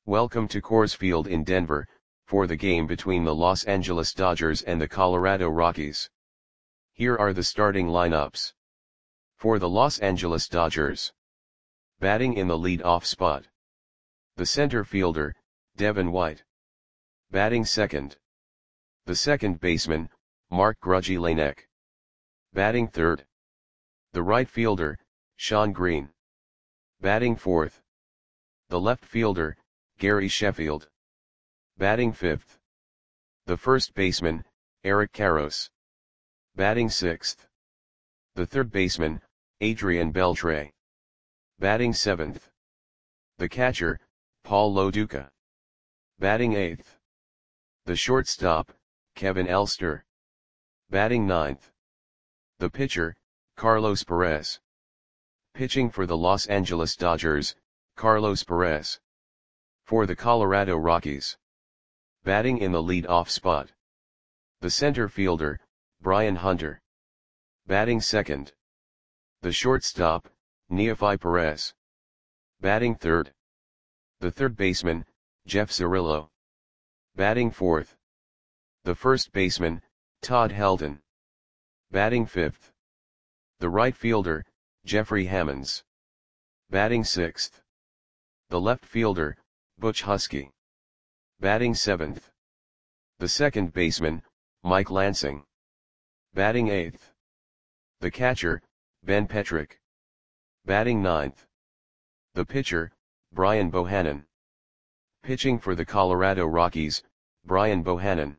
Welcome to Coors Field in Denver, for the game between the Los Angeles Dodgers and the Colorado Rockies. Here are the starting lineups. For the Los Angeles Dodgers. Batting in the lead-off spot. The center fielder, Devin White. Batting second. The second baseman, Mark Grudzielanek. Batting third. The right fielder, Shawn Green. Batting fourth. The left fielder, Gary Sheffield. Batting fifth. The first baseman, Eric Karros. Batting sixth. The third baseman, Adrian Beltre. Batting seventh. The catcher, Paul Lo Duca. Batting eighth. The shortstop, Kevin Elster. Batting ninth. The pitcher, Carlos Perez. Pitching for the Los Angeles Dodgers, Carlos Perez. For the Colorado Rockies. Batting in the lead-off spot. The center fielder, Brian Hunter. Batting second. The shortstop, Neefi Perez. Batting third. The third baseman, Jeff Cirillo. Batting fourth. The first baseman, Todd Helton. Batting fifth. The right fielder, Jeffrey Hammonds. Batting sixth. The left fielder, Butch Huskey. Batting seventh. The second baseman, Mike Lansing. Batting eighth. The catcher, Ben Petrick. Batting ninth. The pitcher, Brian Bohannon. Pitching for the Colorado Rockies, Brian Bohannon.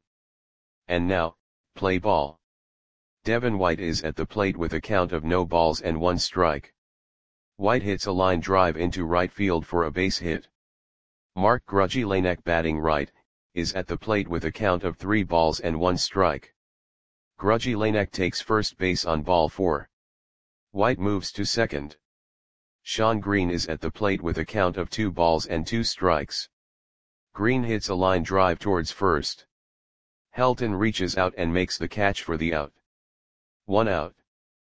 And now, play ball. Devin White is at the plate with a count of no balls and 1 strike. White hits a line drive into right field for a base hit. Mark Grudzielanek, batting right, is at the plate with a count of 3 balls and 1 strike. Grudzielanek takes first base on ball 4. White moves to second. Shawn Green is at the plate with a count of 2 balls and 2 strikes. Green hits a line drive towards first. Helton reaches out and makes the catch for the out. 1 out.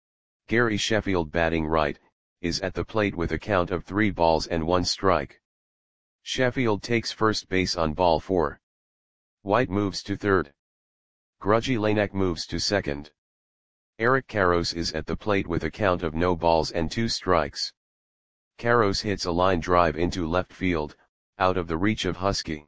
Gary Sheffield, batting right, is at the plate with a count of 3 balls and 1 strike. Sheffield takes first base on ball 4. White moves to third. Grudzielanek moves to second. Eric Karros is at the plate with a count of no balls and 2 strikes. Karros hits a line drive into left field, out of the reach of Huskey.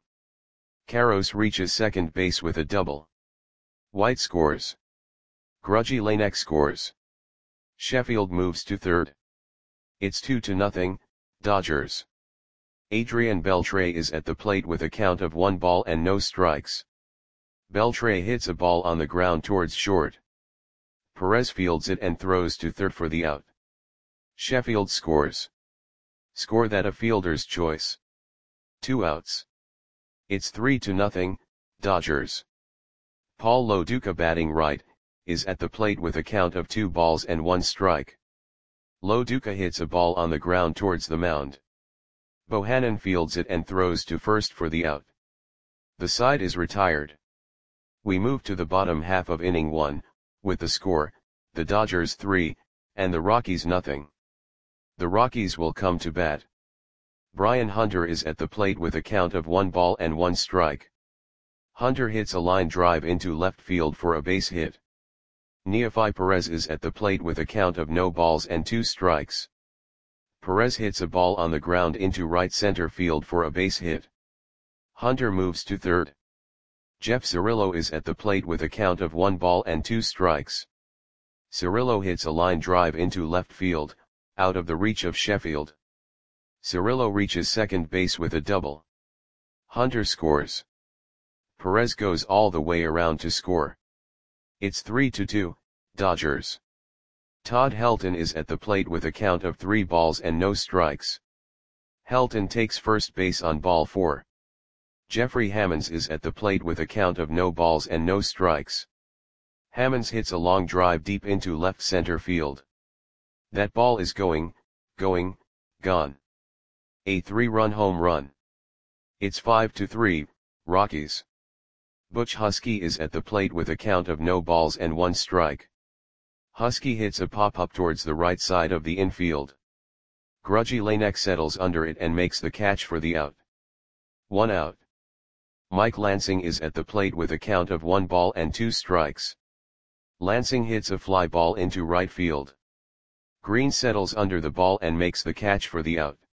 Karros reaches second base with a double. White scores. Grudzielanek scores. Sheffield moves to third. It's 2-0, Dodgers. Adrian Beltre is at the plate with a count of 1 ball and no strikes. Beltre hits a ball on the ground towards short. Perez fields it and throws to third for the out. Sheffield scores. Score that a fielder's choice. 2 outs. It's 3-0, Dodgers. Paul Lo Duca, batting right, is at the plate with a count of 2 balls and 1 strike. Lo Duca hits a ball on the ground towards the mound. Bohannon fields it and throws to first for the out. The side is retired. We move to the bottom half of inning 1, with the score, the Dodgers 3, and the Rockies nothing. The Rockies will come to bat. Brian Hunter is at the plate with a count of 1 ball and 1 strike. Hunter hits a line drive into left field for a base hit. Neefi Perez is at the plate with a count of no balls and 2 strikes. Perez hits a ball on the ground into right center field for a base hit. Hunter moves to third. Jeff Cirillo is at the plate with a count of 1 ball and 2 strikes. Cirillo hits a line drive into left field, out of the reach of Sheffield. Cirillo reaches second base with a double. Hunter scores. Perez goes all the way around to score. It's 3-2, Dodgers. Todd Helton is at the plate with a count of 3 balls and no strikes. Helton takes first base on ball 4. Jeffrey Hammonds is at the plate with a count of no balls and no strikes. Hammonds hits a long drive deep into left center field. That ball is gone. A 3-run home run. It's 5-3, Rockies. Butch Huskey is at the plate with a count of no balls and 1 strike. Huskey hits a pop-up towards the right side of the infield. Grudzielanek settles under it and makes the catch for the out. 1 out. Mike Lansing is at the plate with a count of 1 ball and 2 strikes. Lansing hits a fly ball into right field. Green settles under the ball and makes the catch for the out.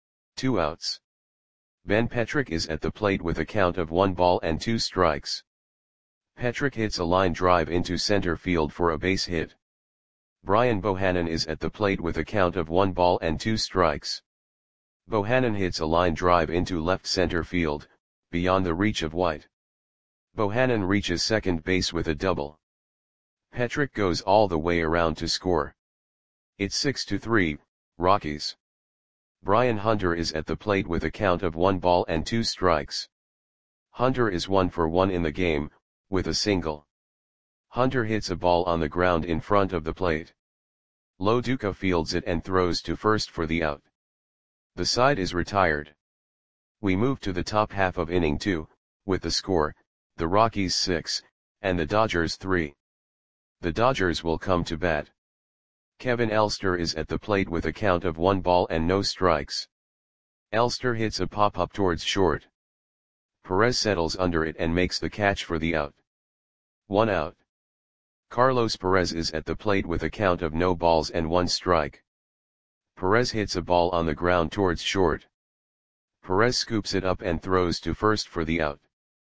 2 outs. Ben Petrick is at the plate with a count of 1 ball and 2 strikes. Petrick hits a line drive into center field for a base hit. Brian Bohannon is at the plate with a count of 1 ball and 2 strikes. Bohannon hits a line drive into left center field, beyond the reach of White. Bohannon reaches second base with a double. Petrick goes all the way around to score. It's 6-3, Rockies. Brian Hunter is at the plate with a count of 1 ball and 2 strikes. Hunter is 1 for 1 in the game, with a single. Hunter hits a ball on the ground in front of the plate. Lo Duca fields it and throws to first for the out. The side is retired. We move to the top half of inning 2, with the score, the Rockies 6, and the Dodgers 3. The Dodgers will come to bat. Kevin Elster is at the plate with a count of 1 ball and no strikes. Elster hits a pop-up towards short. Perez settles under it and makes the catch for the out. 1 out. Carlos Perez is at the plate with a count of no balls and 1 strike. Perez hits a ball on the ground towards short. Perez scoops it up and throws to first for the out.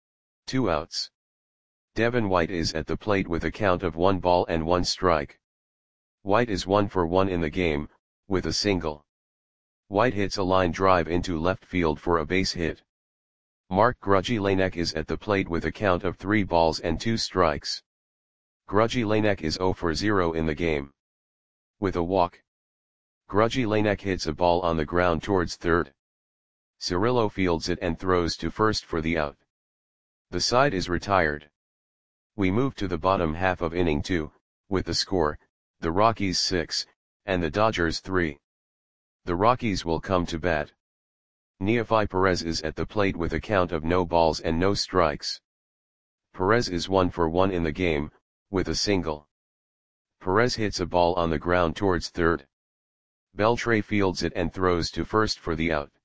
2 outs. Devin White is at the plate with a count of 1 ball and 1 strike. White is 1 for 1 in the game, with a single. White hits a line drive into left field for a base hit. Mark Grudzielanek is at the plate with a count of 3 balls and 2 strikes. Grudzielanek is 0 for 0 in the game. With a walk. Grudzielanek hits a ball on the ground towards third. Cirillo fields it and throws to first for the out. The side is retired. We move to the bottom half of inning 2, with the score, the Rockies 6, and the Dodgers 3. The Rockies will come to bat. Neefi Perez is at the plate with a count of no balls and no strikes. Perez is 1 for 1 in the game, with a single. Perez hits a ball on the ground towards third. Beltre fields it and throws to first for the out.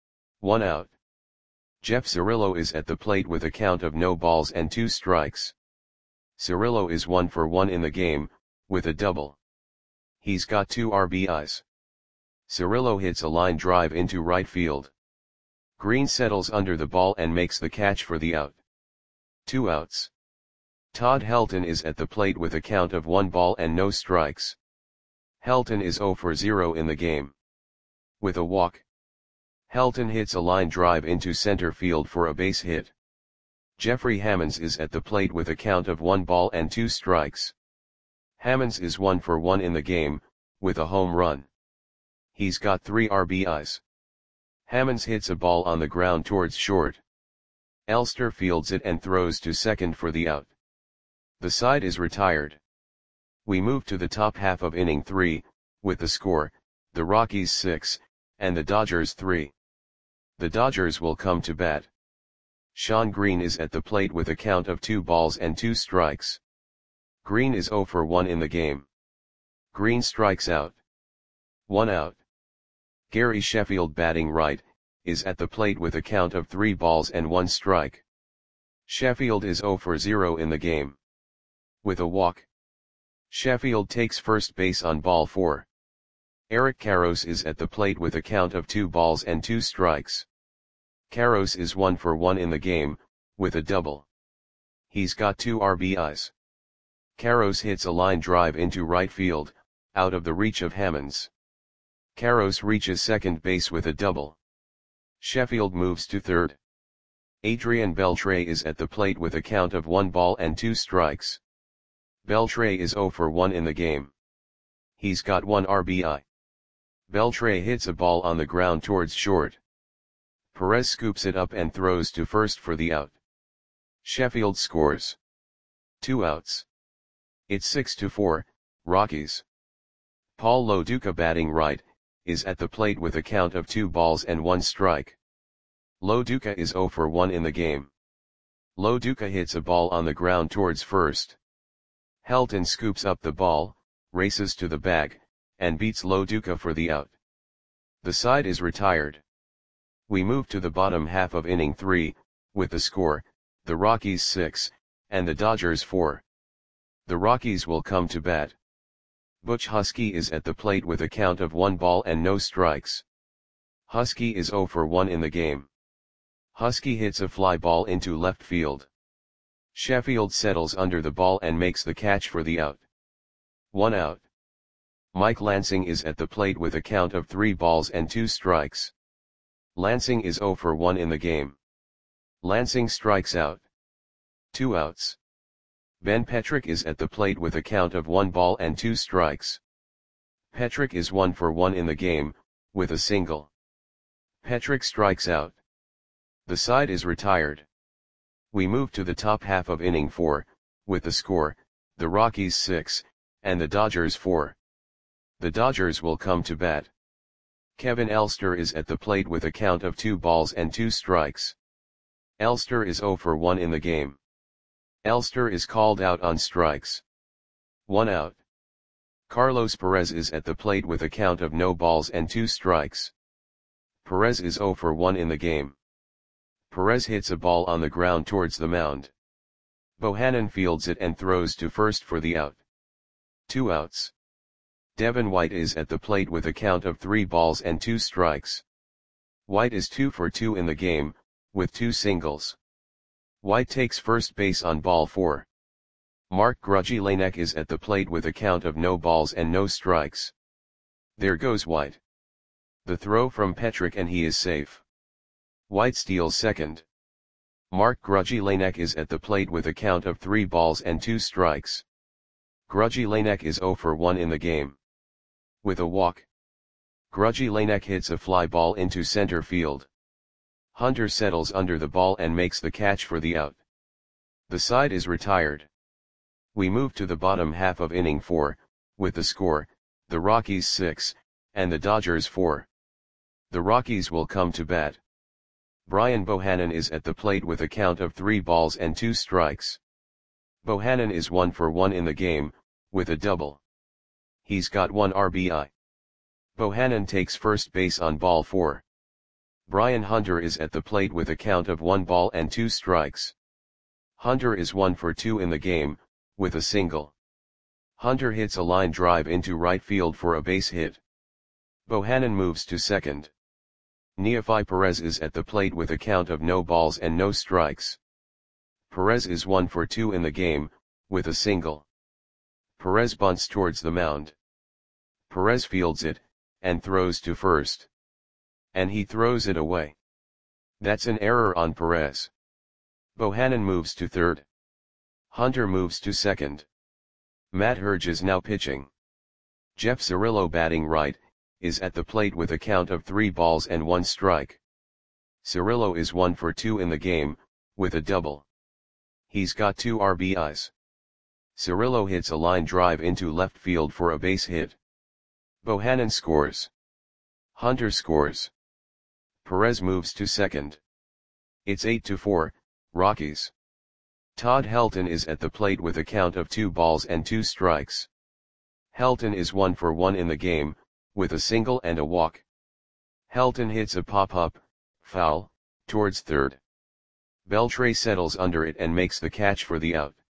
1 out. Jeff Cirillo is at the plate with a count of no balls and 2 strikes. Cirillo is 1 for 1 in the game, with a double. He's got 2 RBIs. Cirillo hits a line drive into right field. Green settles under the ball and makes the catch for the out. 2 outs. Todd Helton is at the plate with a count of 1 ball and no strikes. Helton is 0 for 0 in the game. With a walk. Helton hits a line drive into center field for a base hit. Jeffrey Hammonds is at the plate with a count of 1 ball and 2 strikes. Hammonds is 1 for 1 in the game, with a home run. He's got 3 RBIs. Hammonds hits a ball on the ground towards short. Elster fields it and throws to second for the out. The side is retired. We move to the top half of inning 3, with the score, the Rockies 6, and the Dodgers 3. The Dodgers will come to bat. Sean Green is at the plate with a count of 2 balls and 2 strikes. Green is 0 for 1 in the game. Green strikes out. 1 out. Gary Sheffield, batting right, is at the plate with a count of 3 balls and 1 strike. Sheffield is 0 for 0 in the game. With a walk. Sheffield takes first base on ball 4. Eric Karros is at the plate with a count of 2 balls and 2 strikes. Karros is 1 for 1 in the game, with a double. He's got 2 RBIs. Karros hits a line drive into right field, out of the reach of Hammonds. Karros reaches second base with a double. Sheffield moves to third. Adrian Beltre is at the plate with a count of 1 ball and 2 strikes. Beltre is 0 for 1 in the game. He's got 1 RBI. Beltre hits a ball on the ground towards short. Perez scoops it up and throws to first for the out. Sheffield scores. 2 outs. It's 6-4, Rockies. Paul Lo Duca, batting right, is at the plate with a count of 2 balls and 1 strike. Lo Duca is 0 for 1 in the game. Lo Duca hits a ball on the ground towards first. Helton scoops up the ball, races to the bag, and beats Lo Duca for the out. The side is retired. We move to the bottom half of inning 3, with the score, the Rockies 6, and the Dodgers 4. The Rockies will come to bat. Butch Husky is at the plate with a count of 1 ball and no strikes. Husky is 0 for 1 in the game. Husky hits a fly ball into left field. Sheffield settles under the ball and makes the catch for the out. 1 out. Mike Lansing is at the plate with a count of 3 balls and 2 strikes. Lansing is 0 for 1 in the game. Lansing strikes out. 2 outs. Ben Petrick is at the plate with a count of 1 ball and 2 strikes. Petrick is 1 for 1 in the game, with a single. Petrick strikes out. The side is retired. We move to the top half of inning 4, with the score, the Rockies 6, and the Dodgers 4. The Dodgers will come to bat. Kevin Elster is at the plate with a count of 2 balls and 2 strikes. Elster is 0 for 1 in the game. Elster is called out on strikes. 1 out. Carlos Perez is at the plate with a count of no balls and 2 strikes. Perez is 0 for 1 in the game. Perez hits a ball on the ground towards the mound. Bohannon fields it and throws to first for the out. 2 outs. Devin White is at the plate with a count of 3 balls and 2 strikes. White is 2 for 2 in the game, with 2 singles. White takes first base on ball 4. Mark Grudzielanek is at the plate with a count of no balls and no strikes. There goes White. The throw from Petrick and he is safe. White steals second. Mark Grudzielanek is at the plate with a count of 3 balls and 2 strikes. Grudzielanek is 0 for 1 in the game. With a walk. Grudzielanek hits a fly ball into center field. Hunter settles under the ball and makes the catch for the out. The side is retired. We move to the bottom half of inning 4, with the score, the Rockies 6, and the Dodgers 4. The Rockies will come to bat. Brian Bohannon is at the plate with a count of 3 balls and 2 strikes. Bohannon is 1 for 1 in the game, with a double. He's got 1 RBI. Bohannon takes first base on ball 4. Brian Hunter is at the plate with a count of 1 ball and 2 strikes. Hunter is 1 for 2 in the game, with a single. Hunter hits a line drive into right field for a base hit. Bohannon moves to second. Neefi Perez is at the plate with a count of no balls and no strikes. Perez is 1 for 2 in the game, with a single. Perez bunts towards the mound. Perez fields it, and throws to first. And he throws it away. That's an error on Perez. Bohannon moves to third. Hunter moves to second. Matt Herge is now pitching. Jeff Cirillo, batting right, is at the plate with a count of 3 balls and 1 strike. Cirillo is 1 for 2 in the game, with a double. He's got 2 RBIs. Cirillo hits a line drive into left field for a base hit. Bohannon scores. Hunter scores. Perez moves to second. It's 8-4, Rockies. Todd Helton is at the plate with a count of 2 balls and 2 strikes. Helton is 1 for 1 in the game, with a single and a walk. Helton hits a pop-up, foul, towards third. Beltre settles under it and makes the catch for the out.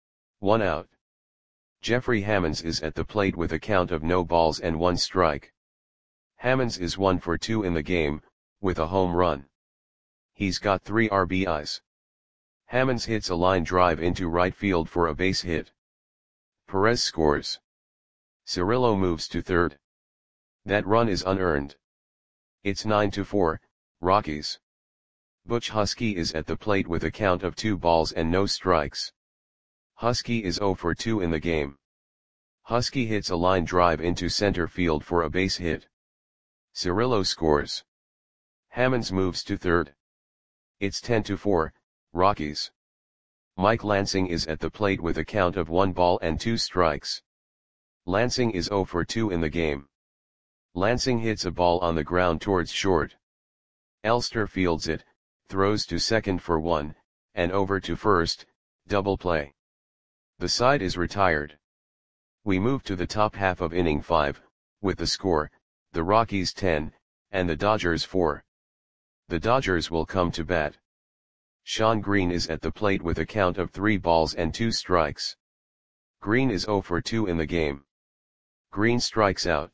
1 out. Jeffrey Hammonds is at the plate with a count of no balls and 1 strike. Hammonds is 1 for 2 in the game, with a home run. He's got 3 RBIs. Hammonds hits a line drive into right field for a base hit. Perez scores. Cirillo moves to third. That run is unearned. It's 9-4, Rockies. Butch Husky is at the plate with a count of 2 balls and no strikes. Husky is 0 for 2 in the game. Husky hits a line drive into center field for a base hit. Cirillo scores. Hammonds moves to third. It's 10-4, Rockies. Mike Lansing is at the plate with a count of 1 ball and 2 strikes. Lansing is 0 for 2 in the game. Lansing hits a ball on the ground towards short. Elster fields it, throws to second for 1, and over to first, double play. The side is retired. We move to the top half of inning 5, with the score, the Rockies 10, and the Dodgers 4. The Dodgers will come to bat. Shawn Green is at the plate with a count of 3 balls and 2 strikes. Green is 0 for 2 in the game. Green strikes out.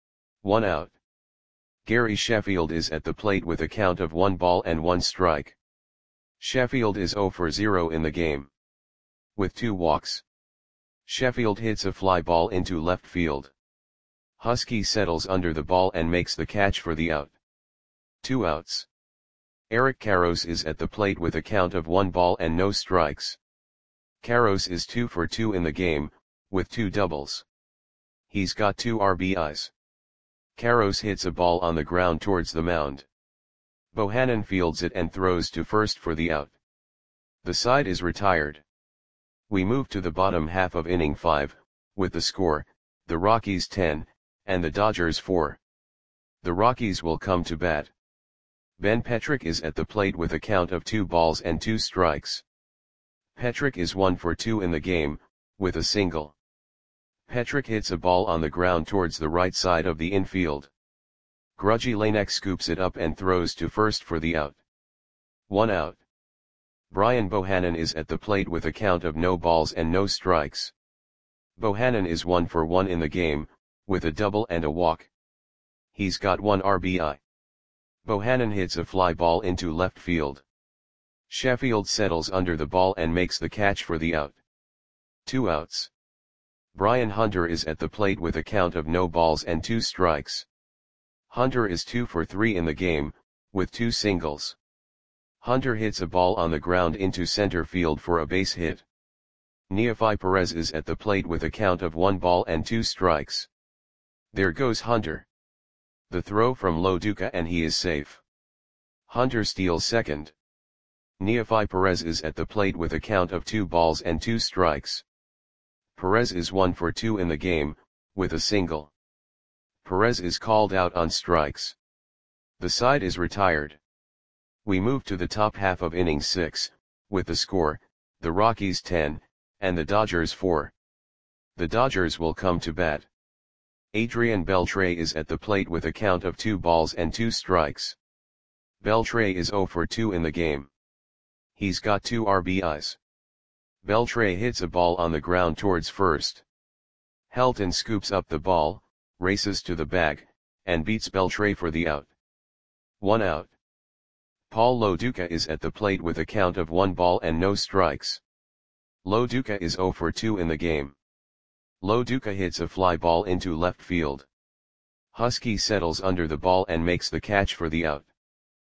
1 out. Gary Sheffield is at the plate with a count of 1 ball and 1 strike. Sheffield is 0 for 0 in the game. With 2 walks. Sheffield hits a fly ball into left field. Husky settles under the ball and makes the catch for the out. 2 outs. Eric Karros is at the plate with a count of 1 ball and no strikes. Karros is 2 for 2 in the game, with 2 doubles. He's got 2 RBIs. Karros hits a ball on the ground towards the mound. Bohannon fields it and throws to first for the out. The side is retired. We move to the bottom half of inning 5, with the score, the Rockies 10, and the Dodgers 4. The Rockies will come to bat. Ben Petrick is at the plate with a count of 2 balls and 2 strikes. Petrick is 1 for 2 in the game, with a single. Petrick hits a ball on the ground towards the right side of the infield. Grudgy Lanek scoops it up and throws to first for the out. 1 out. Brian Bohannon is at the plate with a count of no balls and no strikes. Bohannon is 1 for 1 in the game, with a double and a walk. He's got 1 RBI. Bohannon hits a fly ball into left field. Sheffield settles under the ball and makes the catch for the out. 2 outs. Brian Hunter is at the plate with a count of no balls and 2 strikes. Hunter is 2 for 3 in the game, with 2 singles. Hunter hits a ball on the ground into center field for a base hit. Neefi Perez is at the plate with a count of 1 ball and 2 strikes. There goes Hunter. The throw from Lo Duca and he is safe. Hunter steals second. Neefi Perez is at the plate with a count of 2 balls and 2 strikes. Perez is 1 for 2 in the game, with a single. Perez is called out on strikes. The side is retired. We move to the top half of inning 6, with the score, the Rockies 10, and the Dodgers 4. The Dodgers will come to bat. Adrian Beltre is at the plate with a count of 2 balls and 2 strikes. Beltre is 0 for 2 in the game. He's got 2 RBIs. Beltre hits a ball on the ground towards first. Helton scoops up the ball, races to the bag, and beats Beltre for the out. 1 out. Paul Lo Duca is at the plate with a count of 1 ball and no strikes. Lo Duca is 0 for 2 in the game. Lo Duca hits a fly ball into left field. Husky settles under the ball and makes the catch for the out.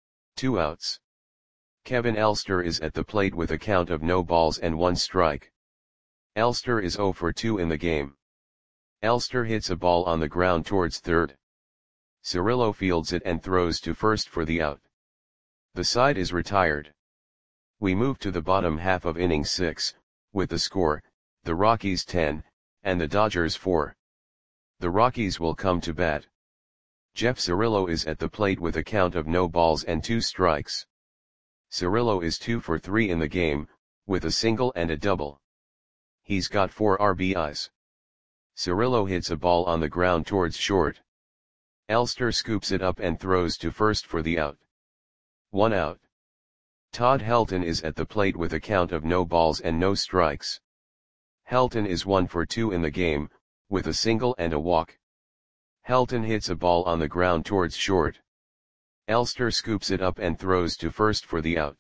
2 outs. Kevin Elster is at the plate with a count of no balls and 1 strike. Elster is 0 for 2 in the game. Elster hits a ball on the ground towards third. Cirillo fields it and throws to first for the out. The side is retired. We move to the bottom half of inning 6, with the score, the Rockies 10, and the Dodgers 4. The Rockies will come to bat. Jeff Cirillo is at the plate with a count of no balls and 2 strikes. Cirillo is 2 for 3 in the game, with a single and a double. He's got 4 RBIs. Cirillo hits a ball on the ground towards short. Elster scoops it up and throws to first for the out. 1 out. Todd Helton is at the plate with a count of no balls and no strikes. Helton is 1 for 2 in the game, with a single and a walk. Helton hits a ball on the ground towards short. Elster scoops it up and throws to first for the out.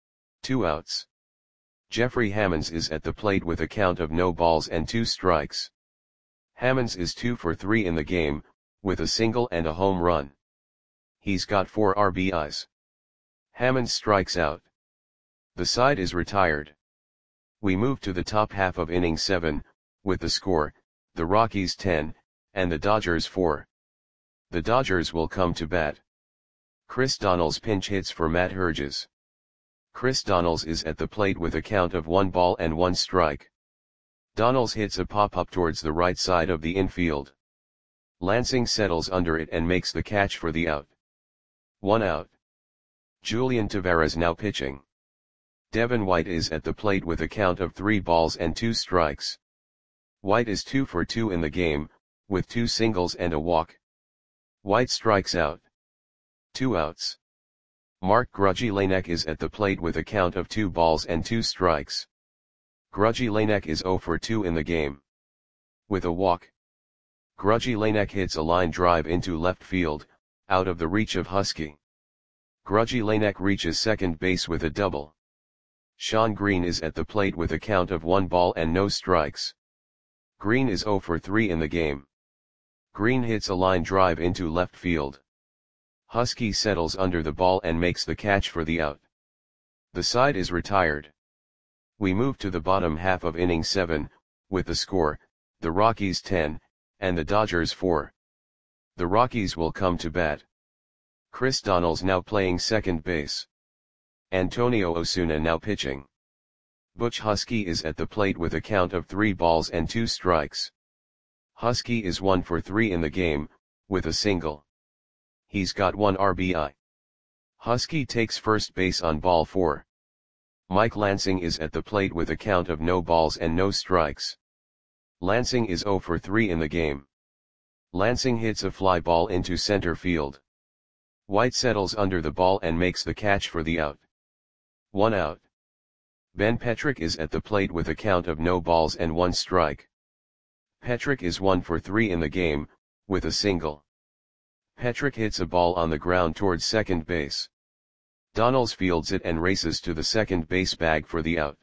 2 outs. Jeffrey Hammonds is at the plate with a count of no balls and 2 strikes. Hammonds is 2 for 3 in the game, with a single and a home run. He's got 4 RBIs. Hammonds strikes out. The side is retired. We move to the top half of inning 7, with the score, the Rockies 10, and the Dodgers 4. The Dodgers will come to bat. Chris Donnells pinch hits for Matt Herges. Chris Donnells is at the plate with a count of 1 ball and 1 strike. Donnells hits a pop-up towards the right side of the infield. Lansing settles under it and makes the catch for the out. 1 out. Julian Taveras now pitching. Devin White is at the plate with a count of 3 balls and 2 strikes. White is 2 for 2 in the game, with 2 singles and a walk. White strikes out. 2 outs. Mark Grudzielanek is at the plate with a count of 2 balls and 2 strikes. Grudzielanek is 0 for 2 in the game. With a walk, Grudzielanek hits a line drive into left field, out of the reach of Husky. Grudzielanek reaches second base with a double. Sean Green is at the plate with a count of 1 ball and no strikes. Green is 0 for 3 in the game. Green hits a line drive into left field. Husky settles under the ball and makes the catch for the out. The side is retired. We move to the bottom half of inning 7, with the score, the Rockies 10, and the Dodgers 4. The Rockies will come to bat. Chris Donnell's now playing second base. Antonio Osuna now pitching. Butch Husky is at the plate with a count of 3 balls and 2 strikes. Husky is 1 for 3 in the game, with a single. He's got 1 RBI. Husky takes first base on ball 4. Mike Lansing is at the plate with a count of no balls and no strikes. Lansing is 0 for 3 in the game. Lansing hits a fly ball into center field. White settles under the ball and makes the catch for the out. 1 out. Ben Petrick is at the plate with a count of no balls and 1 strike. Petrick is 1 for 3 in the game, with a single. Petrick hits a ball on the ground towards second base. Donnells fields it and races to the second base bag for the out.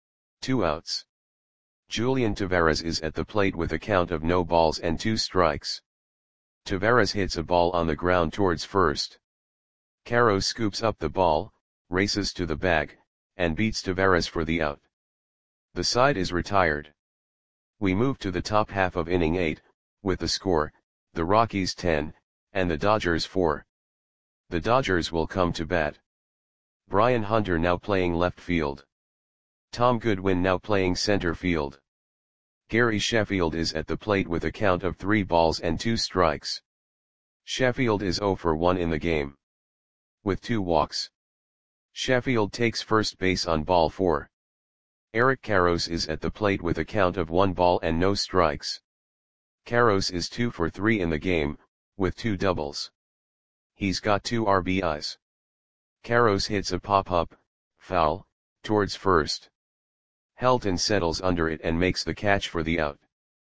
2 outs. Julian Taveras is at the plate with a count of no balls and 2 strikes. Taveras hits a ball on the ground towards first. Caro scoops up the ball, races to the bag, and beats Taveras for the out. The side is retired. We move to the top half of inning 8, with the score, the Rockies 10, and the Dodgers 4. The Dodgers will come to bat. Brian Hunter now playing left field. Tom Goodwin now playing center field. Gary Sheffield is at the plate with a count of 3 balls and 2 strikes. Sheffield is 0 for 1 in the game. With 2 walks. Sheffield takes first base on ball 4. Eric Karros is at the plate with a count of 1 ball and no strikes. Karros is 2 for 3 in the game, with 2 doubles. He's got 2 RBIs. Karros hits a pop-up, foul, towards first. Helton settles under it and makes the catch for the out.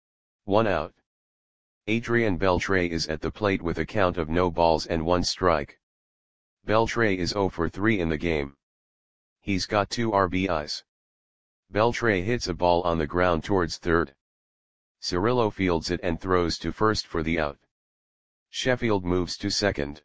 1 out. Adrian Beltre is at the plate with a count of no balls and 1 strike. Beltre is 0 for 3 in the game. He's got 2 RBIs. Beltre hits a ball on the ground towards third. Cirillo fields it and throws to first for the out. Sheffield moves to second.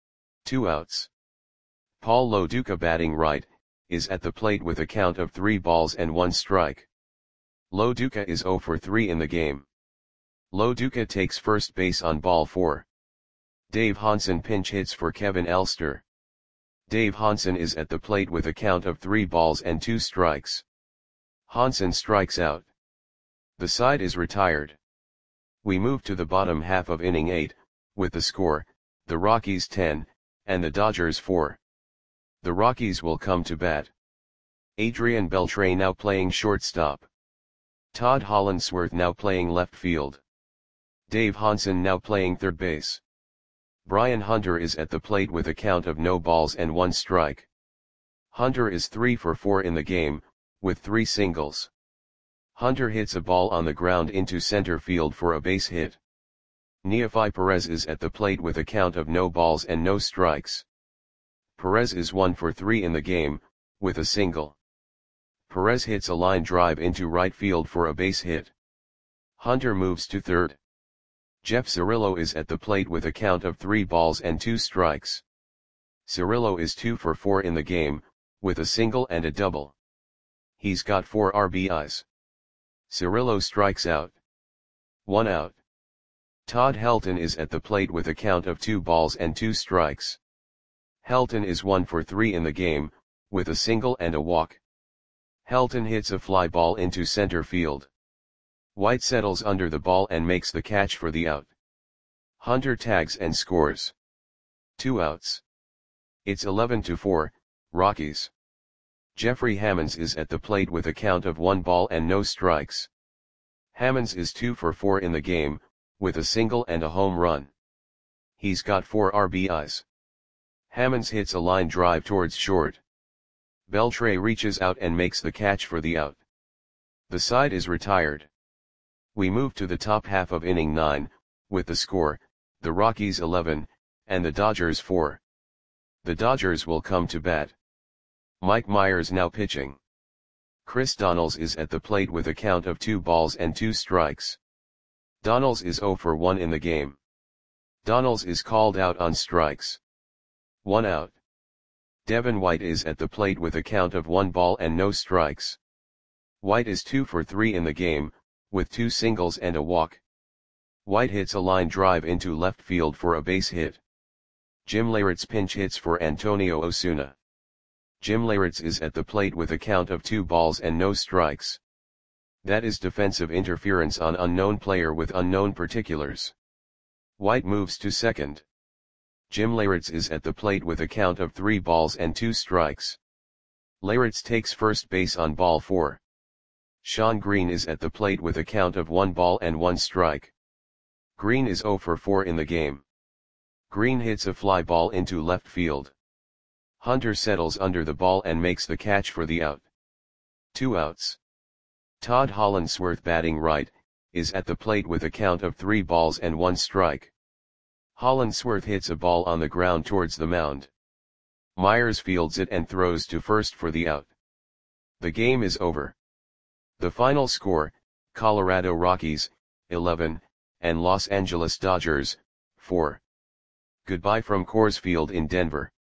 2 outs. Paul Lo Duca batting right, is at the plate with a count of 3 balls and 1 strike. Lo Duca is 0 for 3 in the game. Lo Duca takes first base on ball 4. Dave Hansen pinch hits for Kevin Elster. Dave Hansen is at the plate with a count of 3 balls and 2 strikes. Hansen strikes out. The side is retired. We move to the bottom half of inning 8, with the score, the Rockies 10, and the Dodgers 4. The Rockies will come to bat. Adrian Beltre now playing shortstop. Todd Hollandsworth now playing left field. Dave Hansen now playing third base. Brian Hunter is at the plate with a count of no balls and 1 strike. Hunter is 3 for 4 in the game, with 3 singles. Hunter hits a ball on the ground into center field for a base hit. Neefi Perez is at the plate with a count of no balls and no strikes. Perez is 1 for 3 in the game, with a single. Perez hits a line drive into right field for a base hit. Hunter moves to third. Jeff Cirillo is at the plate with a count of 3 balls and 2 strikes. Cirillo is 2 for 4 in the game, with a single and a double. He's got 4 RBIs. Cirillo strikes out. 1 out. Todd Helton is at the plate with a count of 2 balls and 2 strikes. Helton is 1 for 3 in the game, with a single and a walk. Helton hits a fly ball into center field. White settles under the ball and makes the catch for the out. Hunter tags and scores. 2 outs. It's 11-4, Rockies. Jeffrey Hammonds is at the plate with a count of 1 ball and no strikes. Hammonds is 2 for 4 in the game, with a single and a home run. He's got 4 RBIs. Hammonds hits a line drive towards short. Beltre reaches out and makes the catch for the out. The side is retired. We move to the top half of inning 9, with the score, the Rockies 11, and the Dodgers 4. The Dodgers will come to bat. Mike Myers now pitching. Chris Donnells is at the plate with a count of 2 balls and 2 strikes. Donnells is 0 for 1 in the game. Donnells is called out on strikes. 1 out. Devin White is at the plate with a count of 1 ball and no strikes. White is 2 for 3 in the game, with 2 singles and a walk. White hits a line drive into left field for a base hit. Jim Leyritz pinch hits for Antonio Osuna. Jim Leyritz is at the plate with a count of 2 balls and no strikes. That is defensive interference on unknown player with unknown particulars. White moves to second. Jim Leyritz is at the plate with a count of 3 balls and 2 strikes. Leyritz takes first base on ball 4. Sean Green is at the plate with a count of 1 ball and 1 strike. Green is 0 for 4 in the game. Green hits a fly ball into left field. Hunter settles under the ball and makes the catch for the out. 2 outs. Todd Hollandsworth batting right, is at the plate with a count of 3 balls and 1 strike. Hollandsworth hits a ball on the ground towards the mound. Myers fields it and throws to first for the out. The game is over. The final score, Colorado Rockies, 11, and Los Angeles Dodgers, 4. Goodbye from Coors Field in Denver.